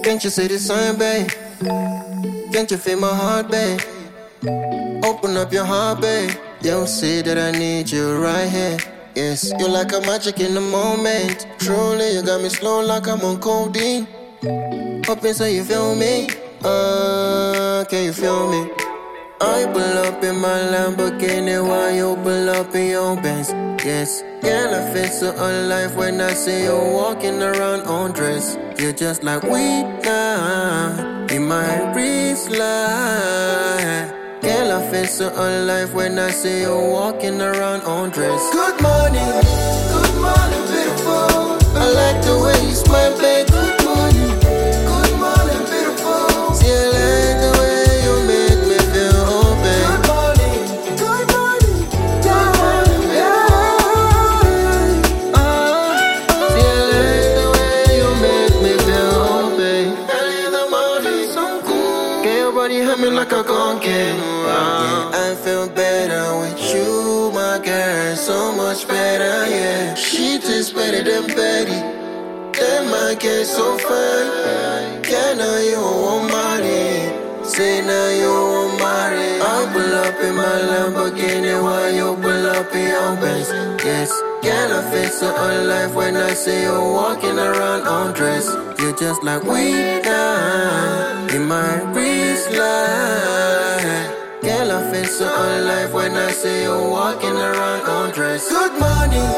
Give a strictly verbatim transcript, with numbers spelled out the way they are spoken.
Can't you see the sign, babe? Can't you feel my heart, babe? Open up your heart, babe. You'll see that I need you right here. Yes, you're like a magic in the moment. Truly, you got me slow like I'm on codeine. Hoping so you feel me. Uh, can you feel me? I pull up in my Lamborghini while you pull up in your Benz. Yes, girl, I feel so alive when I see you walking around undressed. You're just like weed now in my wristline. Girl, I feel so alive when I see you walking around undressed. Good morning, good morning, beautiful. I like the way you smile, babe. Good morning, good morning, beautiful. See, I like the way you make me feel open. Good morning, good morning, good morning, beautiful. Oh, see, I like the way you make me feel open. Early in the morning, so cool. Get your body humming like a conking. Yeah, I feel better with you, my girl, so much better, yeah. She tastes better than Betty. Damn, my girl so fine. Yeah, now you want money. Say now you want money. I pull up in my Lamborghini while you pull up in your Benz. Yes, girl, I feel so alive when I see you walking around undressed. You're just like weed now in my wristline. Girl, I feel so alive when I see you walking around undressed. Good morning,